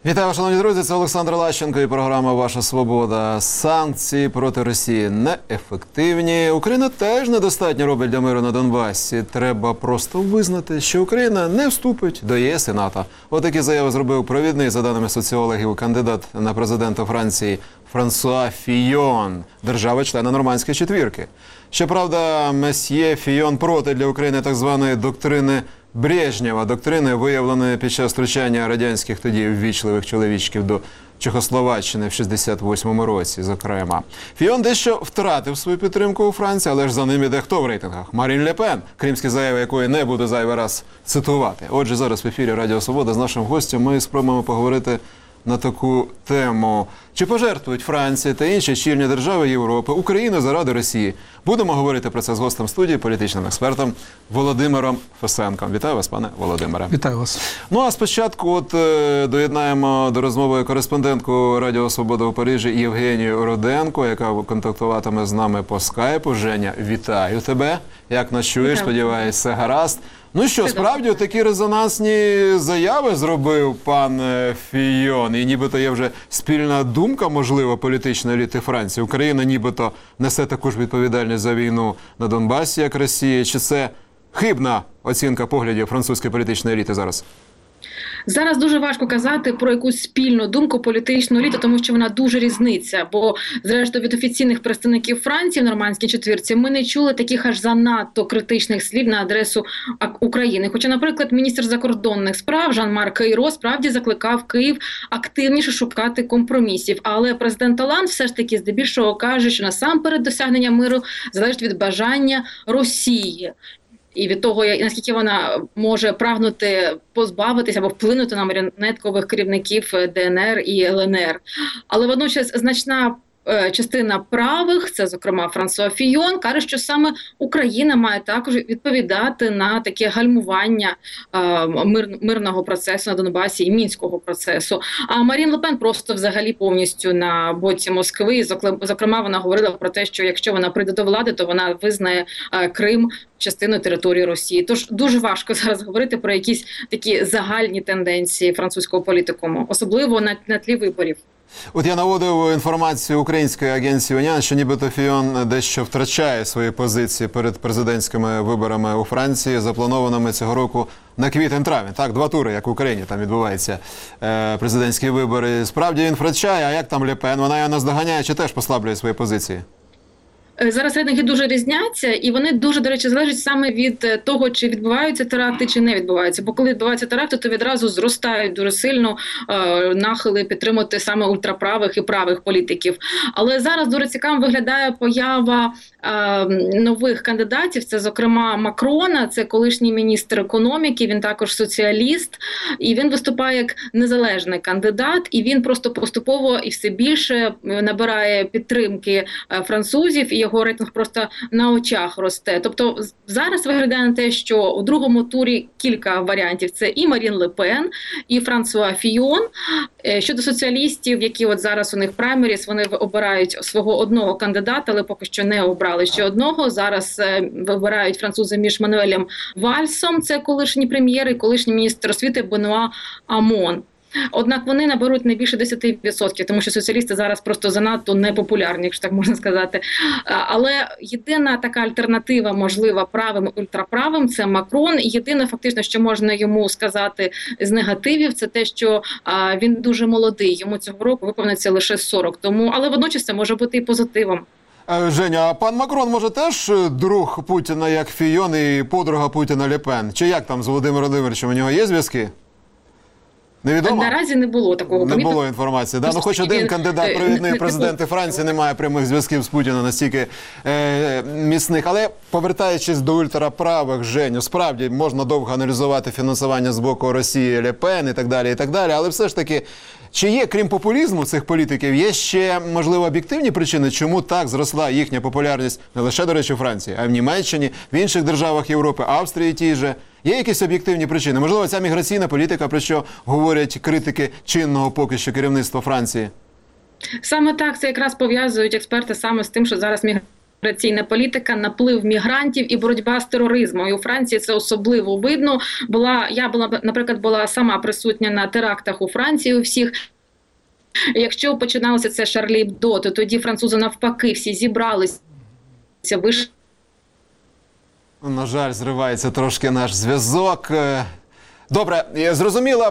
Вітаю, шановні друзі, це Олександр Лащенко і програма «Ваша свобода». Санкції проти Росії неефективні. Україна теж недостатньо робить для миру на Донбасі. Треба просто визнати, що Україна не вступить до ЄС і НАТО. Отакі заяви зробив провідний, за даними соціологів, кандидат на президента Франції Франсуа Фійон, держава-члена Нормандської четвірки. Щоправда, месьє Фійон проти для України так званої доктрини Брежнєва, доктрини, виявленої під час втручання радянських тоді ввічливих чоловічків до Чехословаччини в 68-му році, зокрема. Фійон дещо втратив свою підтримку у Франції, але ж за ним іде хто в рейтингах? Марін Ле Пен, кримські заяви якої не буду зайвий раз цитувати. Отже, зараз в ефірі Радіо Свобода з нашим гостем ми спробуємо поговорити на таку тему. Чи пожертвують Франція та інші щільні держави Європи Україну заради Росії? Будемо говорити про це з гостем студії, політичним експертом Володимиром Фесенком. Вітаю вас, пане Володимире. Вітаю вас. Ну, а спочатку доєднаємо до розмови кореспондентку Радіо Свобода у Парижі Євгенію Руденко, яка контактуватиме з нами по скайпу. Женя, вітаю тебе. Як нас чуєш? Сподіваюсь, все гаразд. Ну що, справді, такі резонансні заяви зробив пан Фійон, і нібито є вже спільна думка, можливо, політичної еліти Франції. Україна нібито несе таку ж відповідальність за війну на Донбасі, як Росія. Чи це хибна оцінка поглядів французької політичної еліти зараз? Зараз дуже важко казати про якусь спільну думку політичної еліти, тому що вона дуже різниця. Бо, зрештою, від офіційних представників Франції в Нормандській четвірці ми не чули таких аж занадто критичних слів на адресу України. Хоча, наприклад, міністр закордонних справ Жан-Марк Айро справді закликав Київ активніше шукати компромісів. Але президент Оланд все ж таки здебільшого каже, що насамперед досягнення миру залежить від бажання Росії. І від того, наскільки вона може прагнути позбавитися або вплинути на маріонеткових керівників ДНР і ЛНР. Але водночас значна частина правих, це, зокрема, Франсуа Фійон, каже, що саме Україна має також відповідати на таке гальмування мирного процесу на Донбасі і мінського процесу. А Марін Ле Пен просто взагалі повністю на боці Москви. І, зокрема, вона говорила про те, що якщо вона прийде до влади, то вона визнає Крим частиною території Росії. Тож дуже важко зараз говорити про якісь такі загальні тенденції французького політикуму, особливо на тлі виборів. От я наводив інформацію української агенції УНІАН, що нібито Фійон дещо втрачає свої позиції перед президентськими виборами у Франції, запланованими цього року на квітень-травень. Так, 2 тури, як в Україні, там відбуваються президентські вибори. Справді він втрачає, а як там Ле Пен? Вона його наздоганяє чи теж послаблює свої позиції? Зараз рейтинги дуже різняться, і вони дуже, до речі, залежать саме від того, чи відбуваються теракти, чи не відбуваються. Бо коли відбуваються теракти, то відразу зростають дуже сильно нахили підтримувати саме ультраправих і правих політиків. Але зараз дуже цікаво виглядає поява нових кандидатів. Це, зокрема, Макрона, це колишній міністр економіки, він також соціаліст, і він виступає як незалежний кандидат, і він просто поступово і все більше набирає підтримки французів, і його рейтинг просто на очах росте. Тобто зараз виглядає на те, що у другому турі кілька варіантів. Це і Марін Ле Пен, і Франсуа Фійон. Щодо соціалістів, які от зараз у них праймеріс, вони обирають свого одного кандидата, але поки що не обрали ще одного. Зараз вибирають французи між Мануелем Вальсом, це колишній прем'єр, і колишній міністр освіти Бенуа Амон. Однак вони наберуть не більше 10%, тому що соціалісти зараз просто занадто непопулярні, якщо так можна сказати. Але єдина така альтернатива, можлива правим і ультраправим, це Макрон. І єдине фактично, що можна йому сказати з негативів, це те, що він дуже молодий. Йому цього року виповниться лише 40. Тому, але водночас це може бути і позитивом. Женя, а пан Макрон, може, теж друг Путіна, як Фійон, і подруга Путіна Ле Пен? Чи як там з Володимиром Володимировичем? У нього є зв'язки? Невідомо? Наразі не було такого. Не було інформації. Да? Ну, хоч один кандидат провідний президенти Франції не має прямих зв'язків з Путіним настільки міцних. Але повертаючись до ультраправих, Женю, справді можна довго аналізувати фінансування з боку Росії, Ле Пен і так далі, але все ж таки, чи є, крім популізму цих політиків, є ще, можливо, об'єктивні причини, чому так зросла їхня популярність не лише, до речі, у Франції, а й в Німеччині, в інших державах Європи, Австрії тій же? Є якісь об'єктивні причини? Можливо, ця міграційна політика, про що говорять критики чинного поки що керівництва Франції? Саме так, це якраз пов'язують експерти саме з тим, що зараз міграційна політика, наплив мігрантів і боротьба з тероризмом. І у Франції це особливо видно. Наприклад, була сама присутня на терактах у Франції у всіх. Якщо починалося це Шарлі Ебдо, то тоді французи навпаки всі зібралися, вийшли. На жаль, зривається трошки наш зв'язок. Добре, зрозуміла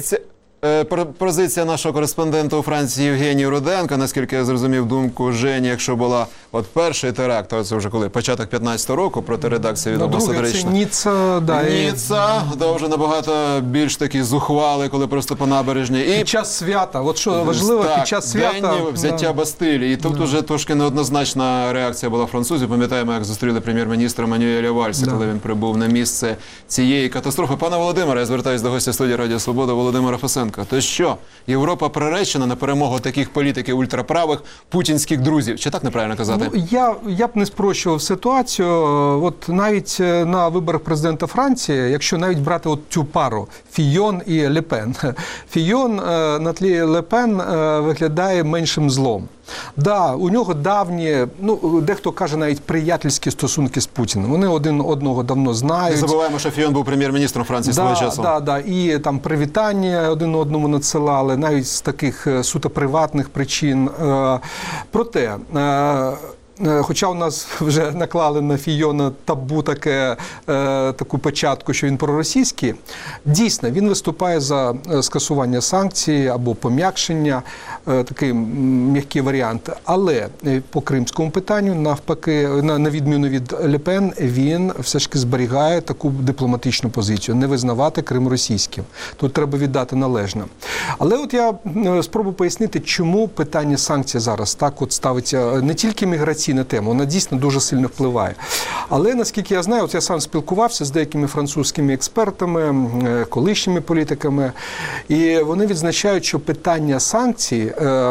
позиція нашого кореспондента у Франції Євгенія Руденка. Наскільки я зрозумів думку Жені, якщо була перший теракт, то це вже коли? Початок 15-го року проти редакції відомо сатирично. Це Ніцца, да. Ніцца, вже набагато більш такі зухвали, коли просто по набережні. І під час свята, от що важливо, під час свята. День взяття Бастилії. І тут уже трошки неоднозначна реакція була французів. Пам'ятаємо, як зустріли прем'єр-міністра Мануеля Вальса, коли він прибув на місце цієї катастрофи. Пане Володимире, я звертаюся до гостя студії Радіо Свобода Володимира Фесенка. То що, Європа приречена на перемогу таких політиків ультраправих путінських друзів? Чи так неправильно казати? Я б не спрощував ситуацію. От навіть на виборах президента Франції, якщо навіть брати от цю пару Фійон і Ле Пен. Фійон на тлі Ле Пен виглядає меншим злом. Да, у нього давні, дехто каже навіть приятельські стосунки з Путіним. Вони один одного давно знають. Не забуваємо, що Фійон був прем'єр-міністром Франції свого часу. Да. І там привітання один одному надсилали, навіть з таких суто приватних причин. Проте, хоча у нас вже наклали на Фійона табу таку початку, що він проросійський, дійсно, він виступає за скасування санкцій або пом'якшення, такий м'який варіант. Але по кримському питанню, навпаки, на відміну від Ле Пен, він все ж таки зберігає таку дипломатичну позицію, не визнавати Крим російським. Тут треба віддати належне. Але от я спробую пояснити, чому питання санкцій зараз так от ставиться не тільки міграційна тема, вона дійсно дуже сильно впливає. Але, наскільки я знаю, от я сам спілкувався з деякими французькими експертами, колишніми політиками, і вони відзначають, що питання санкцій,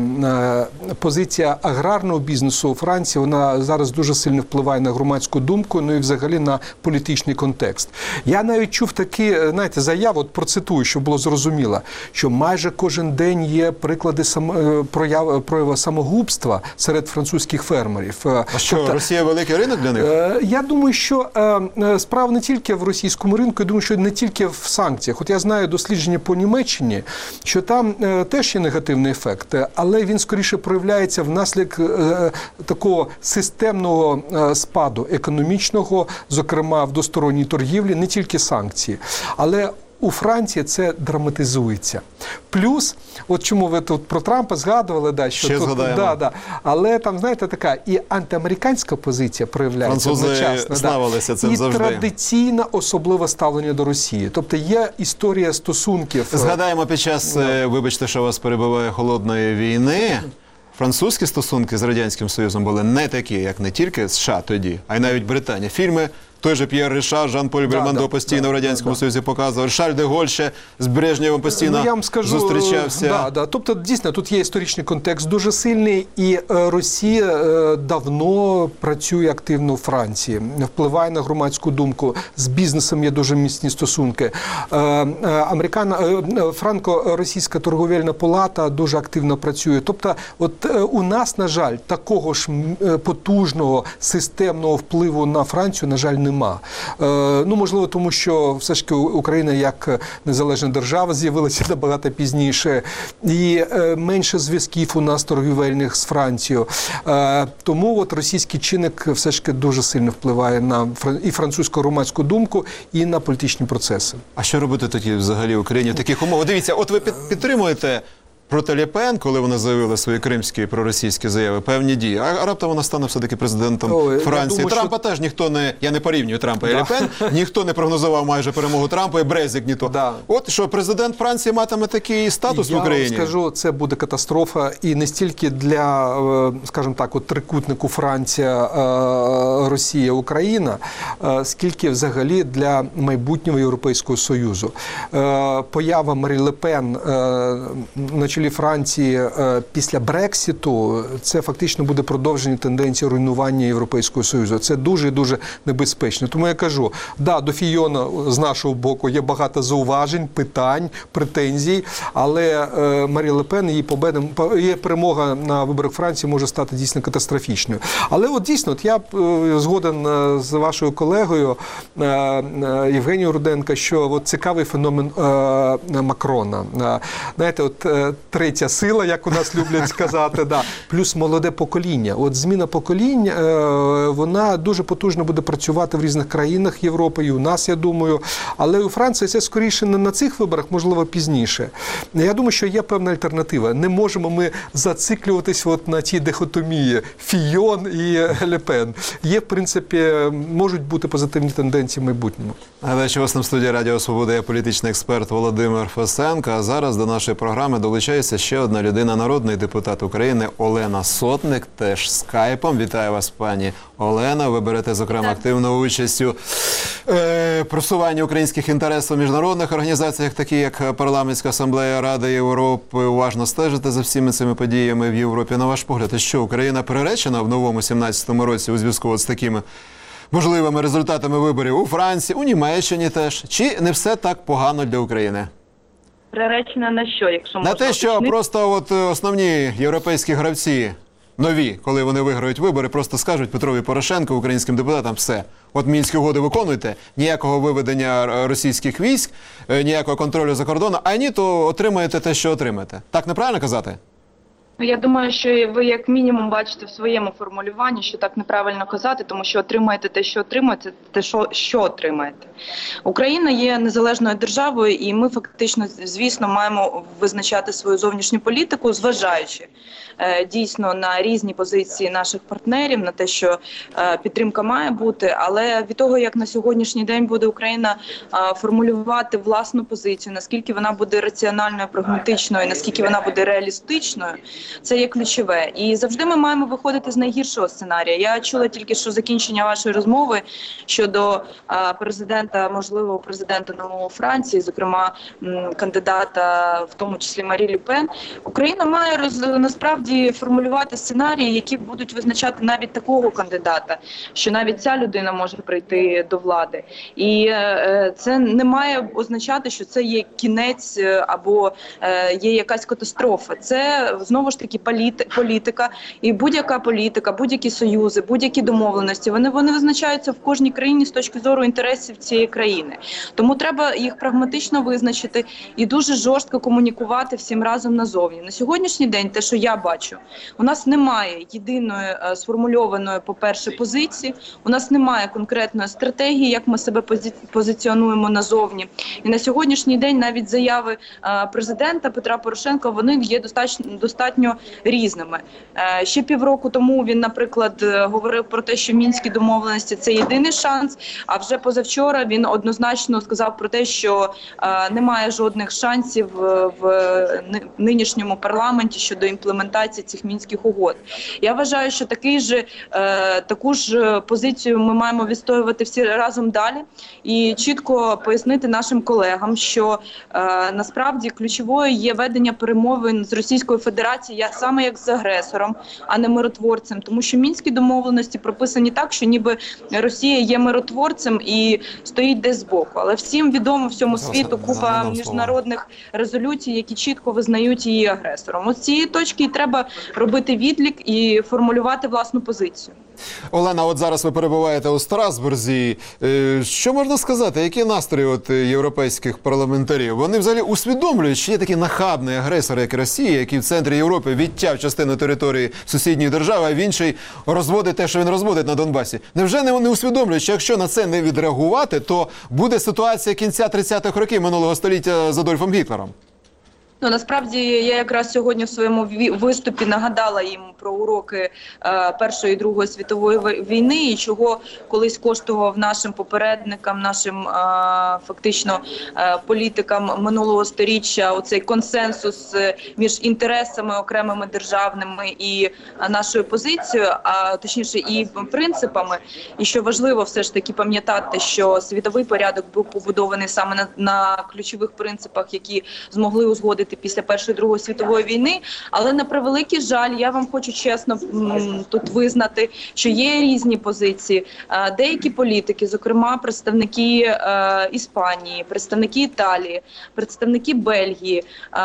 позиція аграрного бізнесу у Франції, вона зараз дуже сильно впливає на громадську думку, і взагалі на політичний контекст. Я навіть чув такі, заяви, от процитую, щоб було зрозуміло, що майже кожен день є приклади прояву самогубства серед французьких фермерів. А що, Росія великий ринок для них? Я думаю, що справа не тільки в російському ринку, я думаю, що не тільки в санкціях. От я знаю дослідження по Німеччині, що там теж є негативний ефект, але він скоріше проявляється внаслідок такого системного спаду економічного, зокрема в двосторонній торгівлі, не тільки санкції. Але у Франції це драматизується. Плюс, от чому ви тут про Трампа згадували, що ще тут, згадаємо. Але там, знаєте, така і антиамериканська позиція проявляється одночасно. Французи славилися цим завжди. І традиційне особливе ставлення до Росії. Тобто є історія стосунків. Згадаємо під час, вибачте, що вас перебиває, холодної війни, французькі стосунки з Радянським Союзом були не такі, як не тільки США тоді, а й навіть Британія. Фільми той же П'єр Ришар, Жан-Поль Бельмондо постійно в Радянському Союзі показував. Шарль де Голль ще з Брежнєвим постійно зустрічався. Тобто, дійсно, тут є історичний контекст дуже сильний, і Росія давно працює активно в Франції, впливає на громадську думку, з бізнесом є дуже міцні стосунки. Франко-російська торговельна палата дуже активно працює. Тобто, от у нас, на жаль, такого ж потужного системного впливу на Францію, на жаль, нема. Можливо, тому що все ж таки Україна як незалежна держава з'явилася набагато пізніше, і менше зв'язків у нас торгівельних з Францією. Тому от російський чинник все ж таки дуже сильно впливає на і французьку громадську думку, і на політичні процеси. А що робити тоді взагалі Україні в таких умовах? Дивіться, от ви підтримуєте проти Ле Пен, коли вона заявила свої кримські проросійські заяви, певні дії. А раптом вона стане все-таки президентом Франції. Трампа теж ніхто не... Я не порівнюю Трампа і Ле Пен. Ніхто не прогнозував майже перемогу Трампа, і Брезик ніхто. От що, президент Франції матиме такий статус в Україні? Я вам скажу, це буде катастрофа. І не стільки для, скажімо так, от трикутнику Франція, Росія, Україна, скільки взагалі для майбутнього Європейського Союзу. Поява Марі Ле Пен, чолі Франції після Брекситу, це фактично буде продовження тенденції руйнування Європейського Союзу. Це дуже-дуже небезпечно. Тому я кажу, да, до Фійона з нашого боку є багато зауважень, питань, претензій, але Марі Ле Пен, її перемога на виборах Франції може стати дійсно катастрофічною. Але от дійсно, я згоден з вашою колегою Євгенією Руденко, що от цікавий феномен Макрона. Знаєте, от третя сила, як у нас люблять сказати, да, плюс молоде покоління. От зміна поколінь, вона дуже потужно буде працювати в різних країнах Європи, і у нас, я думаю. Але у Франції це скоріше не на цих виборах, можливо, пізніше. Я думаю, що є певна альтернатива. Не можемо ми зациклюватись от на тій дихотомії Фійон і Ле Пен. Є, в принципі, можуть бути позитивні тенденції в майбутньому. Нагадаю, у студії Радіо Свобода є політичний експерт Володимир Фесенко. А зараз до нашої програми долучається ще одна людина, народний депутат України Олена Сотник, теж скайпом. Вітаю вас, пані Олена. Ви берете, зокрема, активну участь у просуванні українських інтересів в міжнародних організаціях, такі як Парламентська асамблея Ради Європи. Уважно стежите за всіми цими подіями в Європі. На ваш погляд, що Україна приречена в новому 17-му році у зв'язку з такими можливими результатами виборів у Франції, у Німеччині теж? Чи не все так погано для України? Приречена на що, якщо можна? На те, що уточнити? просто от основні європейські гравці, нові, коли вони виграють вибори, просто скажуть Петрові Порошенку, українським депутатам, все. От Мінські угоди виконуйте, ніякого виведення російських військ, ніякого контролю за кордоном, а ні, то отримаєте те, що отримаєте. Так неправильно казати? Я думаю, що ви як мінімум бачите в своєму формулюванні, що так неправильно казати, тому що отримаєте те, що отримаєте, те, що отримаєте. Україна є незалежною державою, і ми фактично, звісно, маємо визначати свою зовнішню політику, зважаючи дійсно на різні позиції наших партнерів, на те, що підтримка має бути, але від того, як на сьогоднішній день буде Україна формулювати власну позицію, наскільки вона буде раціональною, прагматичною, наскільки вона буде реалістичною, це є ключове. І завжди ми маємо виходити з найгіршого сценарія. Я чула тільки що закінчення вашої розмови щодо президента, можливого президента нового Франції, зокрема кандидата, в тому числі Марі Ле Пен. Україна має насправді формулювати сценарії, які будуть визначати навіть такого кандидата, що навіть ця людина може прийти до влади. І це не має означати, що це є кінець або є якась катастрофа. Це знову ж таки політика, і будь-яка політика, будь-які союзи, будь-які домовленості, вони визначаються в кожній країні з точки зору інтересів цієї країни. Тому треба їх прагматично визначити і дуже жорстко комунікувати всім разом назовні. На сьогоднішній день, те, що я бачу, у нас немає єдиної сформульованої, по-перше, позиції, у нас немає конкретної стратегії, як ми себе позиціонуємо назовні. І на сьогоднішній день навіть заяви президента Петра Порошенка, вони є достатньо різними. Ще півроку тому він, наприклад, говорив про те, що мінські домовленості – це єдиний шанс, а вже позавчора він однозначно сказав про те, що немає жодних шансів в нинішньому парламенті щодо імплементації цих мінських угод. Я вважаю, що таку ж позицію ми маємо відстоювати всі разом далі і чітко пояснити нашим колегам, що насправді ключовою є ведення перемовин з Російською Федерацією саме як з агресором, а не миротворцем. Тому що мінські домовленості прописані так, що ніби Росія є миротворцем і стоїть десь збоку. Але всім відомо всьому світу купа міжнародних резолюцій, які чітко визнають її агресором. Ось з цієї точки і треба робити відлік і формулювати власну позицію. Олена, от зараз ви перебуваєте у Страсбурзі. Що можна сказати? Які настрої європейських парламентарів? Вони взагалі усвідомлюють, що є такий нахабний агресор, як Росія, який в центрі Європи відтяв частину території сусідньої держави, а в іншій розводить те, що він розводить на Донбасі? Невже не усвідомлюють, що якщо на це не відреагувати, то буде ситуація кінця 30-х років минулого століття з Адольфом Гітлером? Насправді, я якраз сьогодні в своєму виступі нагадала їм про уроки Першої і Другої світової війни і чого колись коштував нашим попередникам, нашим фактично політикам минулого сторіччя оцей консенсус між інтересами окремими державними і нашою позицією, а точніше і принципами. І що важливо все ж таки пам'ятати, що світовий порядок був побудований саме на ключових принципах, які змогли узгодити робити після Першої, Другої світової війни. Але на превеликий жаль, я вам хочу чесно тут визнати, що є різні позиції. Деякі політики, зокрема представники Іспанії, представники Італії, представники Бельгії,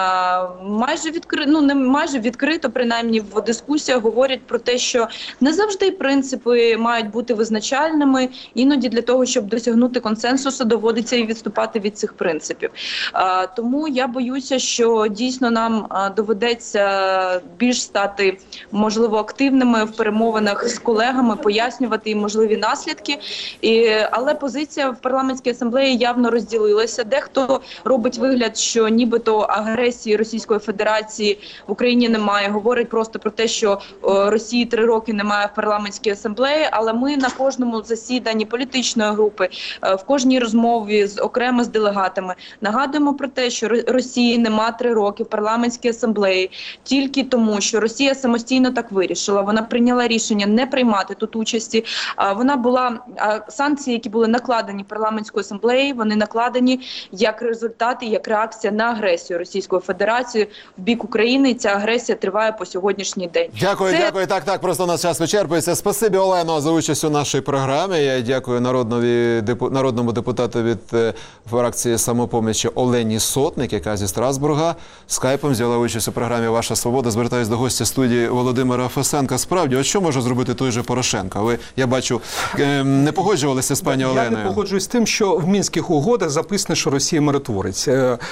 майже відкрито, принаймні в дискусіях, говорять про те, що не завжди принципи мають бути визначальними. Іноді для того, щоб досягнути консенсусу, доводиться і відступати від цих принципів. Тому я боюся, що дійсно нам доведеться більш стати, можливо, активними в перемовинах з колегами, пояснювати їм можливі наслідки. Але позиція в парламентській асамблеї явно розділилася. Дехто робить вигляд, що нібито агресії Російської Федерації в Україні немає. Говорить просто про те, що Росії 3 роки немає в парламентській асамблеї, але ми на кожному засіданні політичної групи, в кожній розмові окремо з делегатами нагадуємо про те, що Росії нема 3 роки в парламентській асамблеї тільки тому, що Росія самостійно так вирішила. Вона прийняла рішення не приймати тут участі. Санкції, які були накладені парламентською асамблеєю, вони накладені як результат і як реакція на агресію Російської Федерації в бік України. І ця агресія триває по сьогоднішній день. Дякую. Так, просто у нас час вичерпується. Спасибі, Олено, за участь у нашій програмі. Я дякую народному депутату від фракції «Самопоміч» Олені Сотник, яка зі Страсбурга скайпом взяла участь у програмі «Ваша свобода». Звертаюсь до гостя студії Володимира Фесенка. Справді, от що може зробити той же Порошенко? Ви, я бачу, не погоджувалися з пані Оленою. Я не погоджуюсь з тим, що в Мінських угодах записано, що Росія миротворець.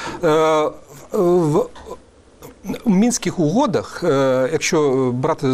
У Мінських угодах, якщо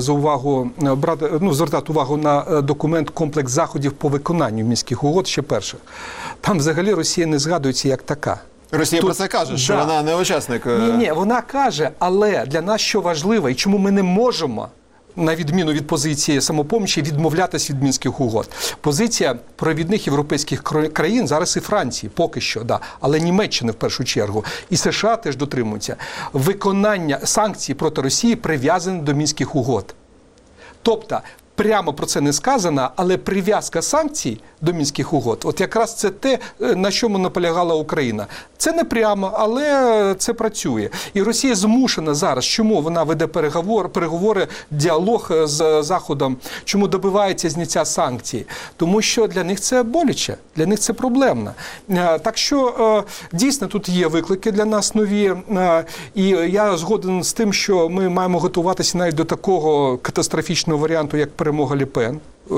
звертати увагу на документ «Комплекс заходів по виконанню Мінських угод», ще перше, там взагалі Росія не згадується як така. Росія про це каже, що вона не учасник. Ні, вона каже, але для нас що важливо, і чому ми не можемо, на відміну від позиції «Самопомочі», відмовлятися від Мінських угод. Позиція провідних європейських країн, зараз і Франції, поки що, але Німеччини в першу чергу, і США теж дотримуються. Виконання санкцій проти Росії прив'язане до Мінських угод. Тобто, прямо про це не сказано, але прив'язка санкцій до Мінських угод, от якраз це те, на чому наполягала Україна. Це не прямо, але це працює. І Росія змушена зараз, чому вона веде переговори, діалог з Заходом, чому добивається зняття санкцій? Тому що для них це боляче, для них це проблемно. Так що, дійсно, тут є виклики для нас нові, і я згоден з тим, що ми маємо готуватися навіть до такого катастрофічного варіанту, як перемога Ле Пен.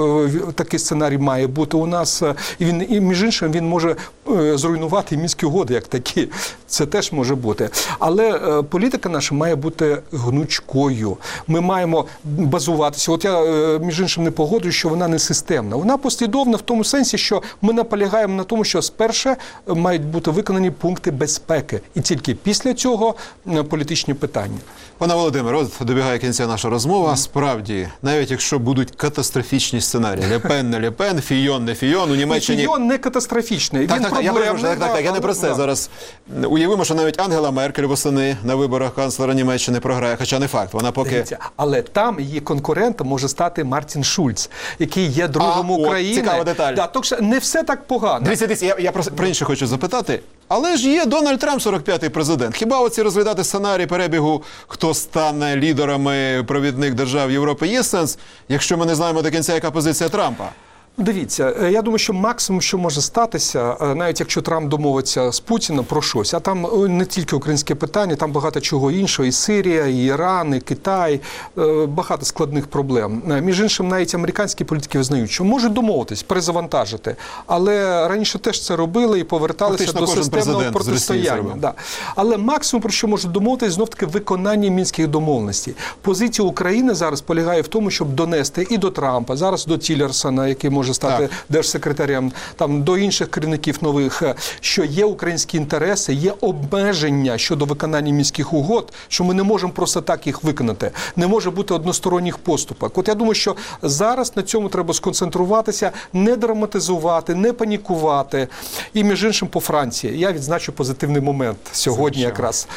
Такий сценарій має бути у нас. І між іншим, він може зруйнувати Мінські угоди як такі. Це теж може бути. Але політика наша має бути гнучкою. Ми маємо базуватися. От я, між іншим, не погоджуюсь, що вона не системна. Вона послідовна в тому сенсі, що ми наполягаємо на тому, що спершу мають бути виконані пункти безпеки. І тільки після цього політичні питання. Пане Володимире, от добігає кінця наша розмова. Справді, навіть якщо будуть катастрофічні сценарії, Ле Пен, не Ле Пен, Фійон, не Фійон, у Німеччині... Фійон не катастрофічний, він проблемний. Так, я не про це. Зараз уявимо, що навіть Ангела Меркель восени на виборах канцлера Німеччини програє, хоча не факт, вона поки... Дивіться, але там її конкурентом може стати Мартін Шульц, який є другом України. Цікава деталь. Тобто не все так погано. Дивіться, я про інше хочу запитати. Але ж є Дональд Трамп, 45-й президент. Хіба оці розглядати сценарій перебігу, хто стане лідерами провідних держав Європи, є сенс, якщо ми не знаємо до кінця, яка позиція Трампа? Дивіться, я думаю, що максимум, що може статися, навіть якщо Трамп домовиться з Путіним про щось, а там не тільки українське питання, там багато чого іншого, і Сирія, і Іран, і Китай, багато складних проблем. Між іншим, навіть американські політики визнають, що можуть домовитись, перезавантажити, але раніше теж це робили і поверталися до системного протистояння. Але максимум, про що можуть домовитись, знов-таки виконання мінських домовленостей. Позиція України зараз полягає в тому, щоб донести і до Трампа, зараз до Тіллерсона, який може стати держсекретарем, там до інших керівників нових, що є українські інтереси, є обмеження щодо виконання мінських угод, що ми не можемо просто так їх виконати. Не може бути односторонніх поступок. От я думаю, що зараз на цьому треба сконцентруватися, не драматизувати, не панікувати. І між іншим по Франції. Я відзначу позитивний момент сьогодні якраз.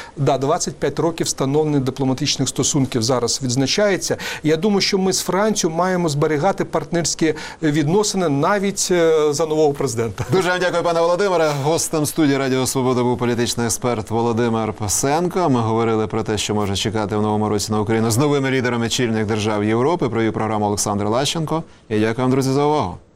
25 років встановлення дипломатичних стосунків зараз відзначається. Я думаю, що ми з Францією маємо зберігати партнерські відносини відносини навіть за нового президента. Дуже вам дякую, пане Володимире. Гостем студії Радіо Свобода був політичний експерт Володимир Пасенко. Ми говорили про те, що може чекати в новому році на Україну з новими лідерами чільних держав Європи. Провів програму Олександр Лащенко. І дякую вам, друзі, за увагу.